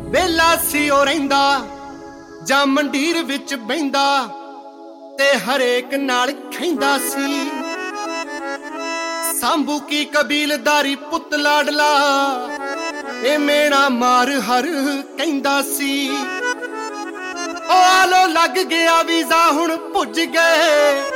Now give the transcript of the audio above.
ਵੇਲਾ ਸੀ ਉਹ ਰਹਿੰਦਾ ਜਾਂ ਮੰਡੀਰ ਵਿੱਚ ਬਹਿੰਦਾ ਤੇ ਹਰੇਕ ਨਾਲ ਖੈਂਦਾ ਸੀ। ਸਾਂਭੂ ਕੀ ਕਬੀਲਦਾਰੀ ਪੁੱਤ ਲਾਡਲਾ ਇਹ ਮੇਣਾ ਮਾਰ ਹਰ ਕਹਿੰਦਾ ਸੀ। ਉਹ ਆਲੋ ਲੱਗ ਗਿਆ ਵੀਜ਼ਾ ਹੁਣ ਪੁੱਜ ਗਏ